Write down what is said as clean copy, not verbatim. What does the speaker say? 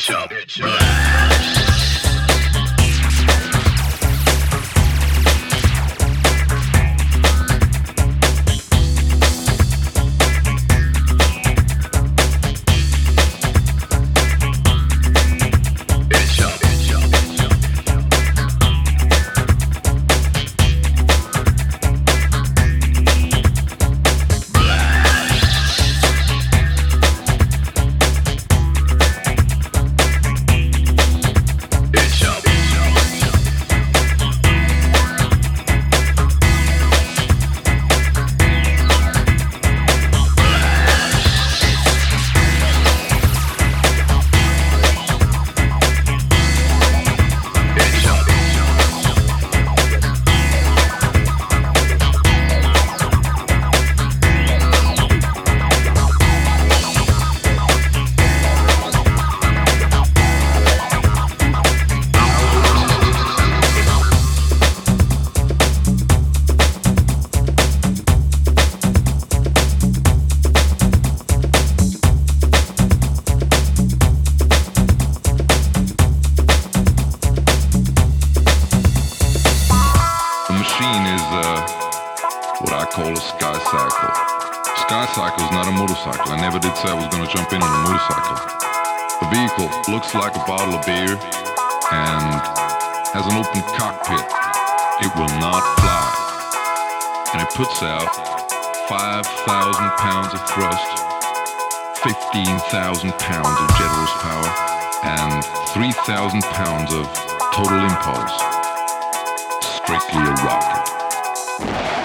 what I call a sky cycle. Sky cycle is not a motorcycle. I never did say I was going to jump in on a motorcycle. The vehicle looks like a bottle of beer and has an open cockpit. It will not fly. And it puts out 5,000 pounds of thrust, 15,000 pounds of jet horsepower, and 3,000 pounds of total impulse. Strictly a rocket.